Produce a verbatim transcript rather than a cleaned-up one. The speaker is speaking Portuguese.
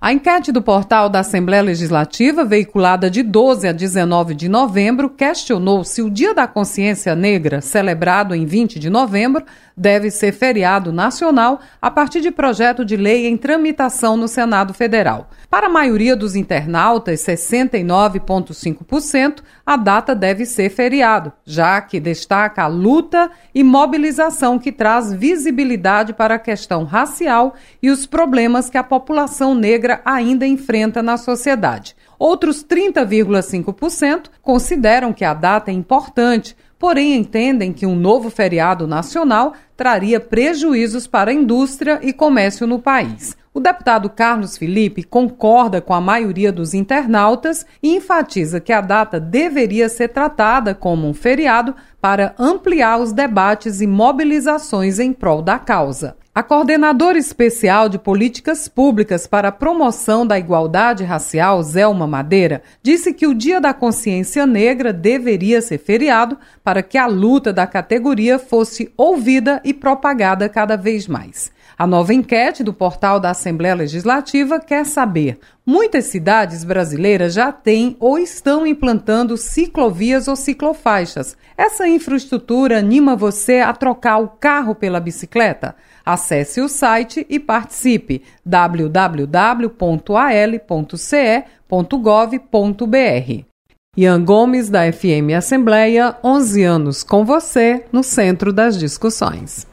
A enquete do portal da Assembleia Legislativa, veiculada de doze a dezenove de novembro, questionou se o Dia da Consciência Negra, celebrado em vinte de novembro, deve ser feriado nacional a partir de projeto de lei em tramitação no Senado Federal. Para a maioria dos internautas, sessenta e nove vírgula cinco por cento, a data deve ser feriado, já que destaca a luta e mobilização que traz visibilidade para a questão racial e os problemas que a população negra ainda enfrenta na sociedade. Outros trinta vírgula cinco por cento consideram que a data é importante, porém entendem que um novo feriado nacional traria prejuízos para a indústria e comércio no país. O deputado Carlos Felipe concorda com a maioria dos internautas e enfatiza que a data deveria ser tratada como um feriado para ampliar os debates e mobilizações em prol da causa. A coordenadora especial de políticas públicas para a promoção da igualdade racial, Zelma Madeira, disse que o Dia da Consciência Negra deveria ser feriado para que a luta da categoria fosse ouvida e propagada cada vez mais. A nova enquete do portal da Assembleia Legislativa quer saber: muitas cidades brasileiras já têm ou estão implantando ciclovias ou ciclofaixas. Essa infraestrutura anima você a trocar o carro pela bicicleta? Acesse o site e participe: w w w ponto a l ponto c e ponto gov ponto b r. Ian Gomes, da F M Assembleia, onze anos com você no centro das discussões.